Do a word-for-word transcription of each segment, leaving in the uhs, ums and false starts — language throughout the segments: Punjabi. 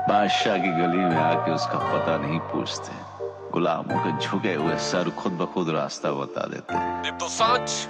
बादशाह की गली में आके उसका पता नहीं पूछते, गुलामों के झुके हुए सर खुद ब खुद रास्ता बता देते।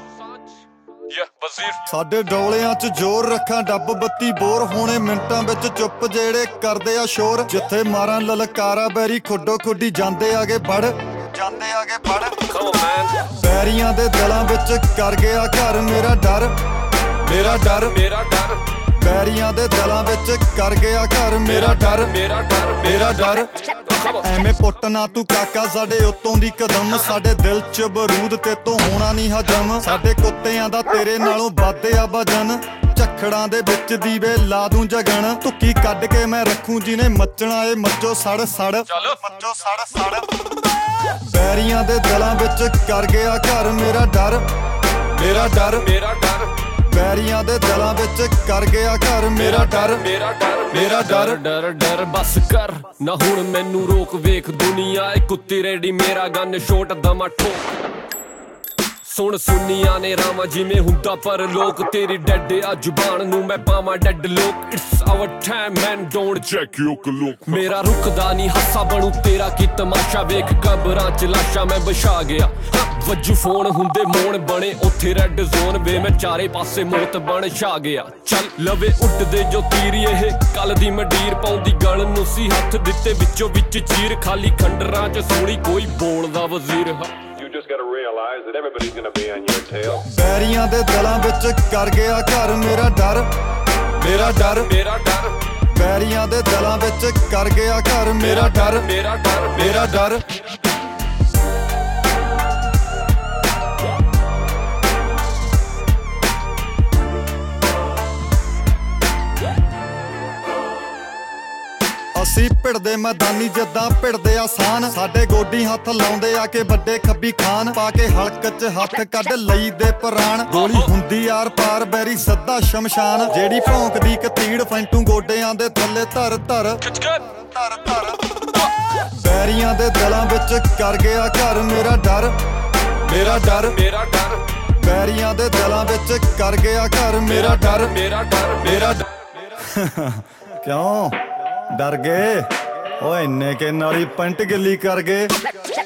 ਸਾਡੇ ਡੋਲਿਆਂ 'ਚ ਜ਼ੋਰ ਰੱਖਾਂ ਡੱਬ ਬੱਤੀ ਬੋਰ ਹੋਣੇ ਮਿੰਟਾਂ ਵਿੱਚ ਚੁੱਪ ਜਿਹੜੇ ਕਰਦੇ ਆ ਸ਼ੋਰ ਜਿੱਥੇ ਮਾਰਾਂ ਲਲਕਾਰਾ ਬੈਰੀ ਖੁੱਡੋ ਖੁੱਡੀ ਜਾਂਦੇ ਆਗੇ ਵੜ ਜਾਂਦੇ ਆਗੇ ਵੜ ਬੈਰੀਆਂ ਦੇ ਦਿਲਾਂ ਵਿੱਚ ਕਰ ਗਿਆ ਘਰ ਮੇਰਾ ਡਰ ਮੇਰਾ ਡਰ ਮੇਰਾ ਡਰ ਬੈਰੀਆਂ ਦੇ ਦਿਲਾਂ ਵਿੱਚ ਕਰ ਗਿਆ ਘਰ ਮੇਰਾ ਡਰ ਮੇਰਾ ਡਰ ਮੇਰਾ ਡਰ ਐਵੇਂ ਪੁੱਟ ਨਾ ਤੂੰ ਕਾਕਾ ਸਾਡੇ ਉੱਤੋਂ ਦੀ ਕਦਮ ਸਾਡੇ ਦਿਲ 'ਚ ਬਰੂਦ ਤੇ ਤੋਂ ਹੋਣਾ ਨਹੀਂ ਹਜਮ ਸਾਡੇ ਕੁੱਤਿਆਂ ਦਾ ਤੇਰੇ ਨਾਲੋਂ ਵੱਧ ਆ ਵਜਨ ਝੱਖੜਾਂ ਦੇ ਵਿੱਚ ਦੀਵੇ ਲਾ ਦੂੰ ਜਗਣ ਧੁੱਕੀ ਕੱਢ ਕੇ ਮੈਂ ਰੱਖੂ ਜਿਹਨੇ ਮੱਚਣਾ ਏ ਮੱਚੋ ਸੜ ਸੜ ਮੱਚੋ ਸੜ ਸੜ ਬੈਰੀਆਂ ਦੇ ਦਿਲਾਂ ਵਿੱਚ ਕਰ ਗਿਆ ਘਰ ਮੇਰਾ ਡਰ ਮੇਰਾ ਡਰ ਮੇਰਾ ਡਰ ਬੈਰੀਆਂ ਦੇ ਦਿਲਾਂ ਵਿੱਚ ਕਰ ਗਿਆ ਘਰ ਮੇਰਾ ਡਰ ਮੇਰਾ ਡਰ ਮੇਰਾ ਡਰ ਡਰ ਡਰ ਬਸ ਕਰ ਨਾ ਹੁਣ ਮੈਨੂੰ ਰੋਕ ਵੇਖ ਦੁਨੀਆ ਏ ਕੁੱਤੀ ਰੈਡੀ ਮੇਰਾ ਗਨ ਸ਼ੋਟ ਦਮਾ ਠੋਕ ਸੁਣ ਸੁਨੀਆਂ ਨੇ ਰਾਵਾਂ ਜਿਵੇਂ ਹੁੰਦਾ ਪਰ ਲੋਕ ਤੇਰੀ ਡੈਡ ਆ ਜ਼ੁਬਾਨ ਨੂੰ ਮੈਂ ਪਾਵਾਂ deadlock it's our time man don't check you clock ਮੇਰਾ ਰੁਕਦਾ ਨਹੀਂ ਹਾਸਾ ਬਣੂ ਤੇਰਾ ਕੀ ਤਮਾਸ਼ਾ ਵੇਖ ਕਬਰਾਂ ਚ ਲਾਸ਼ਾਂ ਮੈਂ ਵਿਛਾ ਗਿਆ ਵੱਜੂ ਫੋਨ ਹੁੰਦੇ ਮੋਣ ਬਣੇ ਉੱਥੇ ਰੈੱਡ ਜ਼ੋਨ ਵੇ ਮੈਂ ਚਾਰੇ ਪਾਸੇ ਮੌਤ ਬਣ ਛਾ ਗਿਆ ਚੱਲ ਲਵੇ ਉੱਡਦੇ ਜੋ ਤੀਰ ਇਹ ਕੱਲ ਦੀ ਮੰਡੀਰ ਪਾਉਂਦੀ ਗਲ ਨੂੰ ਸੀ ਹੱਥ ਦਿੱਤੇ ਵਿੱਚੋਂ ਵਿੱਚ ਚੀਰ ਖਾਲੀ ਖੰਡਰਾਂ ਚ ਸੋਣੀ ਕੋਈ ਬੋਲਦਾ ਵਜ਼ੀਰ just gotta realize that everybody's gonna be on your tail ਬੈਰੀਆਂ ਦੇ ਦਿਲਾਂ ਵਿੱਚ ਕਰ ਗਿਆ ਘਰ ਮੇਰਾ ਡਰ ਮੇਰਾ ਡਰ ਮੇਰਾ ਡਰ ਬੈਰੀਆਂ ਦੇ ਦਿਲਾਂ ਵਿੱਚ ਕਰ ਗਿਆ ਘਰ ਮੇਰਾ ਡਰ ਮੇਰਾ ਡਰ ਮੇਰਾ ਡਰ ਅਸੀਂ ਭਿੜਦੇ ਮੈਦਾਨੀ ਜਿੱਦਾਂ ਭਿੜਦੇ ਆਸਾਨ ਸਾਡੇ ਗੋਡੀ ਹੱਥ ਲਾਉਂਦੇ ਆ ਕੇ ਵੱਡੇ ਖੱਬੀ ਖਾਨ ਪਾ ਕੇ ਹਲਕ 'ਚ ਹੱਥ ਕੱਢ ਲਈ ਦੇ ਪ੍ਰਾਣ ਗੋਲੀ ਹੁੰਦੀ ਆਰ ਪਾਰ ਬੈਰੀ ਸੱਦਾ ਸ਼ਮਸ਼ਾਨ ਜਿਹੜੀ ਭੌਂਕਦੀ ਕਤੀੜ ਫੈਂਟੂ ਗੋਡਿਆਂ ਦੇ ਥੱਲੇ ਧਰ ਧਰ ਧਰ ਧਰ ਬੈਰੀਆਂ ਦੇ ਦਿਲਾਂ ਵਿੱਚ ਕਰ ਗਿਆ ਘਰ ਮੇਰਾ ਡਰ ਮੇਰਾ ਡਰ ਮੇਰਾ ਡਰ ਬੈਰੀਆਂ ਦੇ ਦਿਲਾਂ ਵਿੱਚ ਕਰ ਗਿਆ ਘਰ ਮੇਰਾ ਡਰ ਮੇਰਾ ਡਰ ਮੇਰਾ ਕਿਉਂ ਡਰ ਗਏ ਓਏ ਇੰਨੇ ਕੇ ਨਾਲੀ ਪੈਂਟ ਗਿੱਲੀ ਕਰ ਗਏ